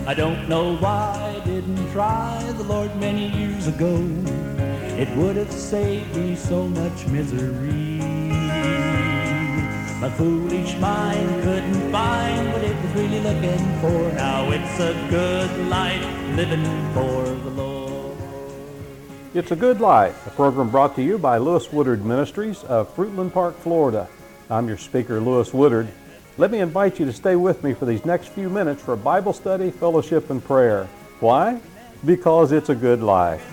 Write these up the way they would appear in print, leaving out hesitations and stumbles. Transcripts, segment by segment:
I don't know why I didn't try the Lord many years ago. It would have saved me so much misery. My foolish mind couldn't find what it was really looking for. Now it's a good life living for the Lord. It's a Good Life, a program brought to you by Lewis Woodard Ministries of Fruitland Park, Florida. I'm your speaker, Lewis Woodard. Let me invite you to stay with me for these next few minutes for Bible study, fellowship, and prayer. Why? Because it's a good life.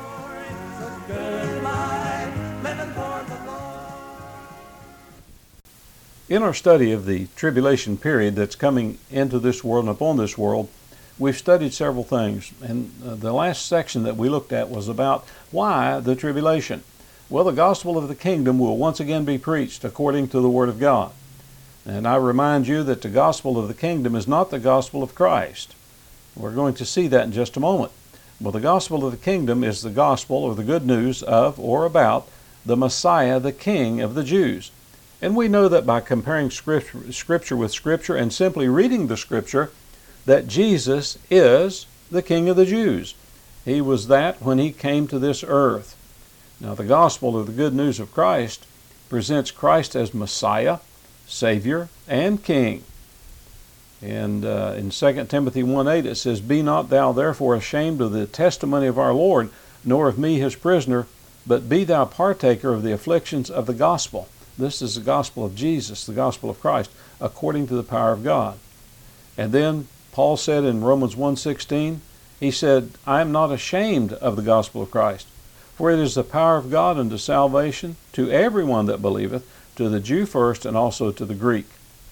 In our study of the tribulation period that's coming into this world and upon this world, we've studied several things. And the last section that we looked at was about why the tribulation. Well, the gospel of the kingdom will once again be preached according to the Word of God. And I remind you that the gospel of the kingdom is not the gospel of Christ. We're going to see that in just a moment. Well, the gospel of the kingdom is the gospel or the good news of or about the Messiah, the King of the Jews. And we know that by comparing Scripture with Scripture and simply reading the Scripture, that Jesus is the King of the Jews. He was that when He came to this earth. Now, the gospel or the good news of Christ presents Christ as Messiah, Savior, and King. And in 2 Timothy 1:8 it says, "Be not thou therefore ashamed of the testimony of our Lord, nor of me his prisoner, but be thou partaker of the afflictions of the gospel." This is the gospel of Jesus, the gospel of Christ, according to the power of God. And then Paul said in Romans 1:16, he said, "I am not ashamed of the gospel of Christ, for it is the power of God unto salvation to everyone that believeth, to the Jew first, and also to the Greek."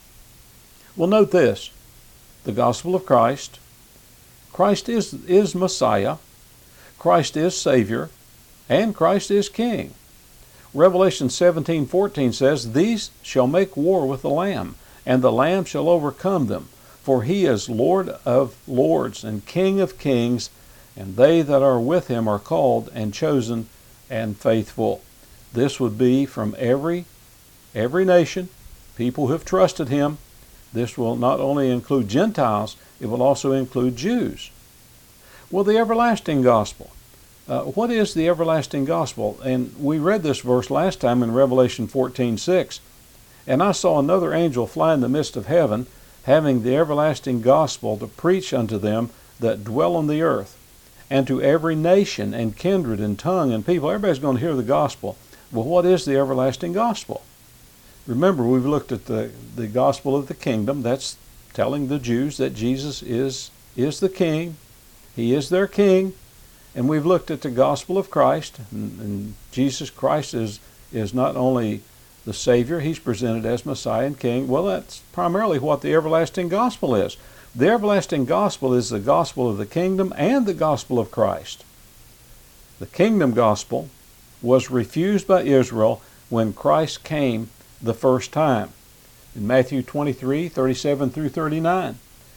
Well, note this. The gospel of Christ. Christ is Messiah. Christ is Savior. And Christ is King. Revelation 17:14 says, "These shall make war with the Lamb, and the Lamb shall overcome them. For he is Lord of lords and King of kings, and they that are with him are called and chosen and faithful." This would be from every nation, people who have trusted him. This will not only include Gentiles, it will also include Jews. Well, the everlasting gospel. What is the everlasting gospel? And we read this verse last time in Revelation 14:6. "And I saw another angel fly in the midst of heaven, having the everlasting gospel to preach unto them that dwell on the earth, and to every nation and kindred and tongue and people." Everybody's going to hear the gospel. Well, what is the everlasting gospel? Remember, we've looked at the gospel of the kingdom. That's telling the Jews that Jesus is the King. He is their King. And we've looked at the gospel of Christ. And Jesus Christ is not only the Savior, He's presented as Messiah and King. Well, that's primarily what the everlasting gospel is. The everlasting gospel is the gospel of the kingdom and the gospel of Christ. The kingdom gospel was refused by Israel when Christ came the first time. In Matthew 23:37 through 39,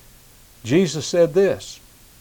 Jesus said this,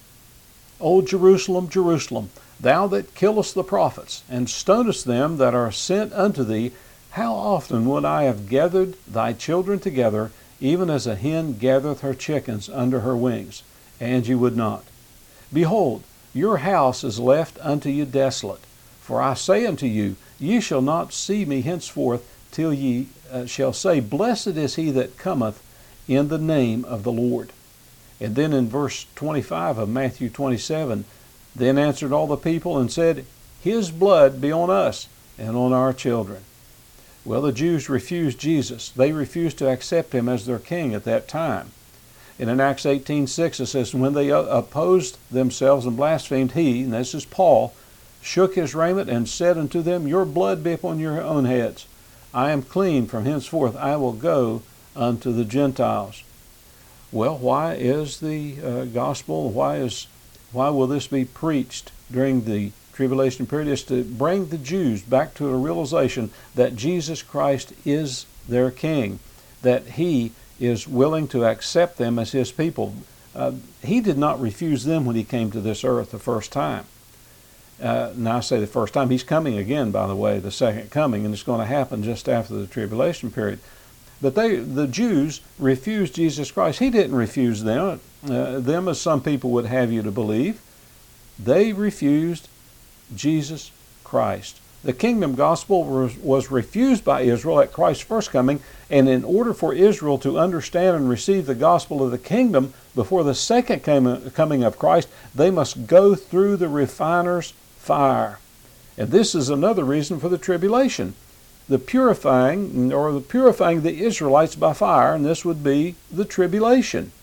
"O Jerusalem, Jerusalem, thou that killest the prophets, and stonest them that are sent unto thee, how often would I have gathered thy children together, even as a hen gathereth her chickens under her wings, and ye would not. Behold, your house is left unto you desolate. For I say unto you, ye shall not see me henceforth, till ye shall say, Blessed is he that cometh in the name of the Lord." And then in verse 25 of Matthew 27, "Then answered all the people and said, His blood be on us and on our children." Well, the Jews refused Jesus. They refused to accept him as their king at that time. And in Acts 18:6 it says, "When they opposed themselves and blasphemed, he," and this is Paul, "shook his raiment and said unto them, Your blood be upon your own heads. I am clean, from henceforth I will go unto the Gentiles." Well, why is the gospel, why will this be preached during the tribulation period? Is to bring the Jews back to a realization that Jesus Christ is their King, that He is willing to accept them as His people. He did not refuse them when He came to this earth the first time. Now I say the first time, He's coming again, by the way, the second coming, and it's going to happen just after the tribulation period. But the Jews refused Jesus Christ. He didn't refuse them. them as some people would have you to believe. They refused Jesus Christ. The kingdom gospel was refused by Israel at Christ's first coming, and in order for Israel to understand and receive the gospel of the kingdom before the second coming of Christ, they must go through the refiner's fire. And this is another reason for the tribulation. The purifying the Israelites by fire, and this would be the tribulation.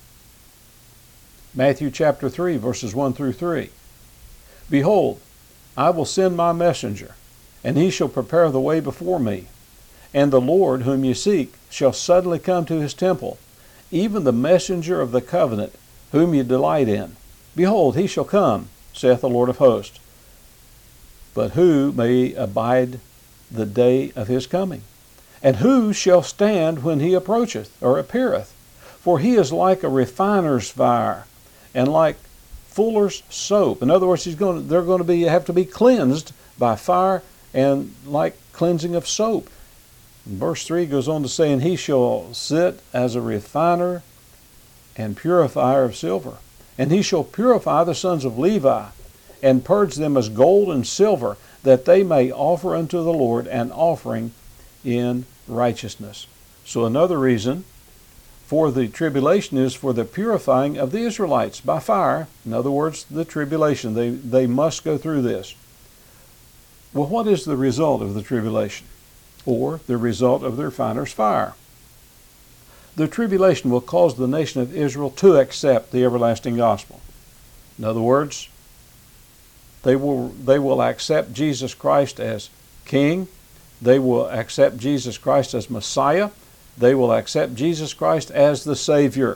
Matthew chapter 3, verses 1 through 3. Behold, I will send my messenger, and he shall prepare the way before me. And the Lord whom ye seek shall suddenly come to his temple, even the messenger of the covenant, whom ye delight in. Behold, he shall come, saith the Lord of hosts. But who may abide the day of his coming? And who shall stand when he approacheth, or appeareth? For he is like a refiner's fire, and like fuller's soap. In other words, they're going to have to be cleansed by fire, and like cleansing of soap. And verse 3 goes on to say, and he shall sit as a refiner and purifier of silver. And he shall purify the sons of Levi, and purge them as gold and silver, that they may offer unto the Lord an offering in righteousness. So another reason for the tribulation is for the purifying of the Israelites by fire. In other words, the tribulation. They must go through this. Well, what is the result of the tribulation? Or the result of the refiner's fire? The tribulation will cause the nation of Israel to accept the everlasting gospel. In other words, they will accept Jesus Christ as King. They will accept Jesus Christ as Messiah. They will accept Jesus Christ as the Savior.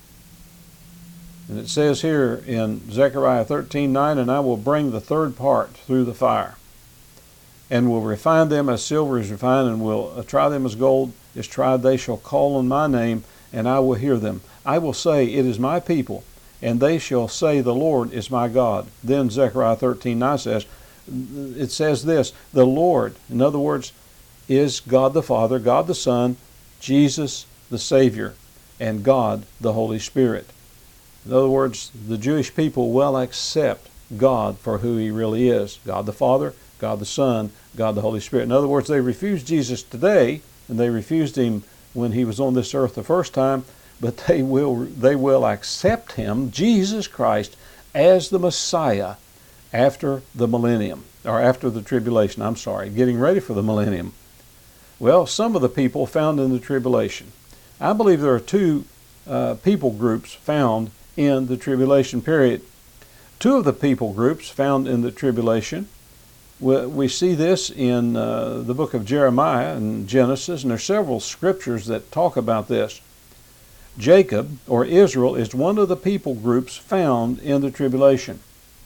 And it says here in Zechariah 13:9, and I will bring the third part through the fire, and will refine them as silver is refined, and will try them as gold is tried. They shall call on my name, and I will hear them. I will say, it is my people, and they shall say, the Lord is my God. Then Zechariah 13:9 says this, the Lord, in other words, is God the Father, God the Son, Jesus the Savior, and God the Holy Spirit. In other words, the Jewish people will accept God for who He really is. God the Father, God the Son, God the Holy Spirit. In other words, they refused Jesus today, and they refused Him when He was on this earth the first time, but they will accept Him, Jesus Christ, as the Messiah after the millennium, or after the tribulation, getting ready for the millennium. Well, some of the people found in the tribulation. I believe there are two people groups found in the tribulation period. Two of the people groups found in the tribulation, we see this in the book of Jeremiah and Genesis, and there are several scriptures that talk about this. Jacob, or Israel, is one of the people groups found in the tribulation.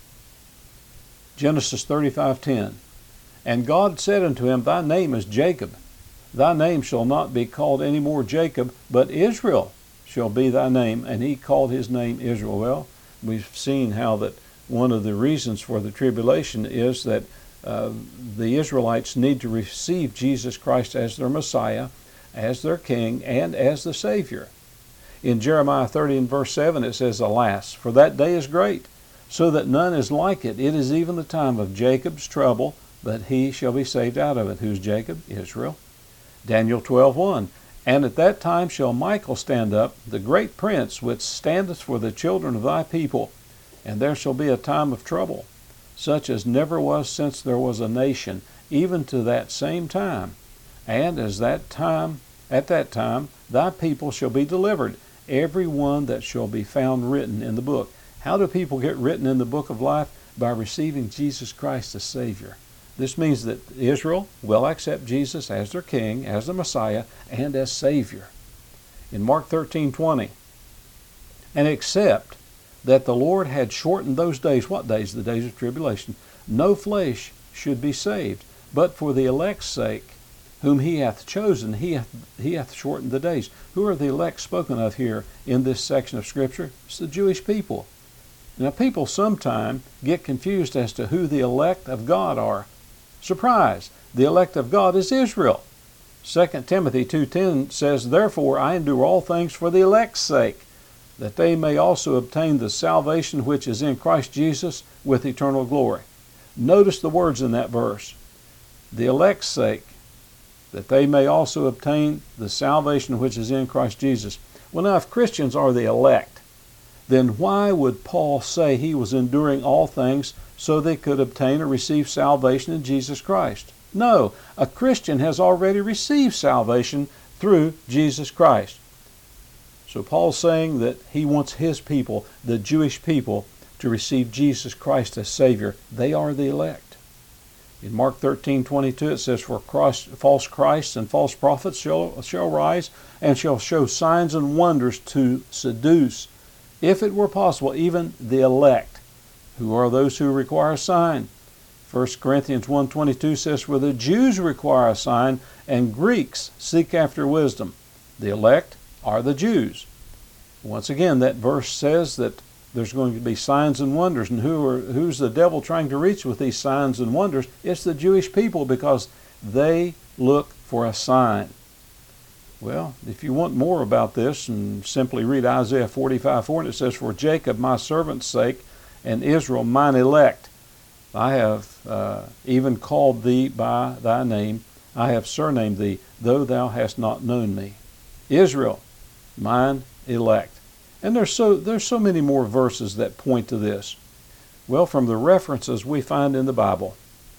Genesis 35:10, and God said unto him, thy name is Jacob. Thy name shall not be called any more Jacob, but Israel shall be thy name. And he called his name Israel. Well, we've seen how that one of the reasons for the tribulation is that the Israelites need to receive Jesus Christ as their Messiah, as their King, and as the Savior. In Jeremiah 30 and verse 7 it says, alas, for that day is great, so that none is like it. It is even the time of Jacob's trouble, but he shall be saved out of it. Who's Jacob? Israel. Daniel 12:1, and at that time shall Michael stand up, the great prince, which standeth for the children of thy people, and there shall be a time of trouble, such as never was since there was a nation, even to that same time. And at that time, thy people shall be delivered, every one that shall be found written in the book. How do people get written in the book of life? By receiving Jesus Christ as Savior. This means that Israel will accept Jesus as their King, as the Messiah, and as Savior. In Mark 13:20, and except that the Lord had shortened those days. What days? The days of tribulation. No flesh should be saved, but for the elect's sake, whom He hath chosen, He hath shortened the days. Who are the elect spoken of here in this section of Scripture? It's the Jewish people. Now, people sometimes get confused as to who the elect of God are. Surprise! The elect of God is Israel. 2 Timothy 2:10 says, therefore I endure all things for the elect's sake, that they may also obtain the salvation which is in Christ Jesus with eternal glory. Notice the words in that verse. The elect's sake, that they may also obtain the salvation which is in Christ Jesus. Well, now, if Christians are the elect, then why would Paul say he was enduring all things so they could obtain or receive salvation in Jesus Christ? No, a Christian has already received salvation through Jesus Christ. So Paul's saying that he wants his people, the Jewish people, to receive Jesus Christ as Savior. They are the elect. In Mark 13:22 it says, "For false Christs and false prophets shall rise and shall show signs and wonders to seduce, if it were possible, even the elect." Who are those who require a sign? 1 Corinthians 1:22 says, "For the Jews require a sign, and Greeks seek after wisdom." The elect are the Jews. Once again, that verse says that there's going to be signs and wonders. And who's the devil trying to reach with these signs and wonders? It's the Jewish people, because they look for a sign. Well, if you want more about this, and simply read Isaiah 45:4, and it says, "For Jacob my servant's sake, and Israel mine elect, I have even called thee by thy name. I have surnamed thee, though thou hast not known me." Israel, mine elect. And there's so many more verses that point to this. Well, from the references we find in the Bible,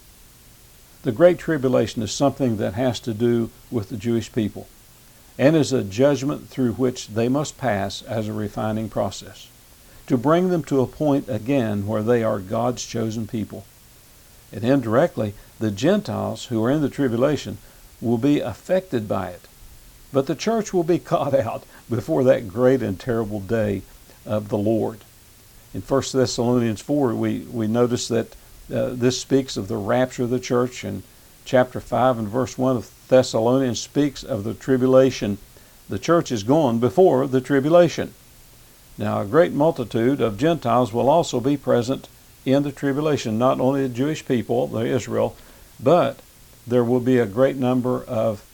the Great Tribulation is something that has to do with the Jewish people, and is a judgment through which they must pass as a refining process, to bring them to a point again where they are God's chosen people. And indirectly, the Gentiles who are in the tribulation will be affected by it. But the church will be caught out before that great and terrible day of the Lord. In 1 Thessalonians 4, we notice that this speaks of the rapture of the church, and chapter 5 and verse 1 of Thessalonians speaks of the tribulation. The church is gone before the tribulation. Now, a great multitude of Gentiles will also be present in the tribulation, not only the Jewish people, the Israel, but there will be a great number of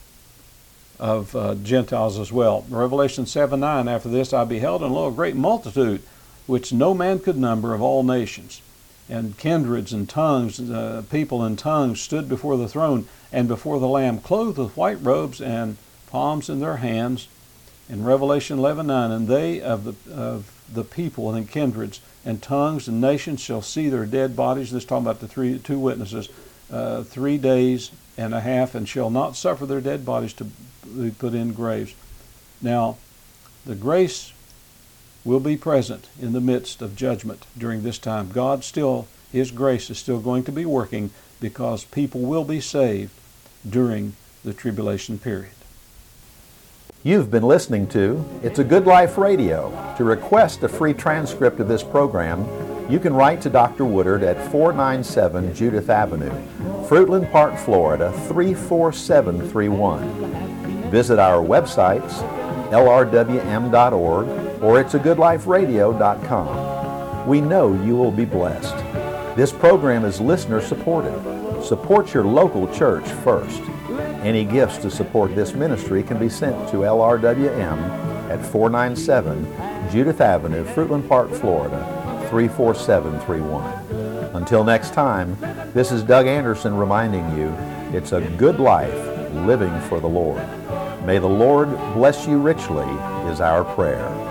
Gentiles as well. Revelation 7:9, "After this I beheld, and lo, a great multitude, which no man could number, of all nations, and kindreds and tongues, people in tongues, stood before the throne and before the Lamb, clothed with white robes and palms in their hands." In Revelation 11:9, "And they of the people and kindreds and tongues and nations shall see their dead bodies." This is talking about the two witnesses, 3 days and a half, and shall not suffer their dead bodies to be put in graves. Now, the grace will be present in the midst of judgment during this time. God still, His grace is still going to be working, because people will be saved during the tribulation period. You've been listening to It's a Good Life Radio. To request a free transcript of this program, you can write to Dr. Woodard at 497 Judith Avenue, Fruitland Park, Florida 34731. Visit our websites, lrwm.org or itsagoodliferadio.com. We know you will be blessed. This program is listener supported. Support your local church first. Any gifts to support this ministry can be sent to LRWM at 497 Judith Avenue, Fruitland Park, Florida 34731. Until next time, this is Doug Anderson reminding you, it's a good life living for the Lord. May the Lord bless you richly is our prayer.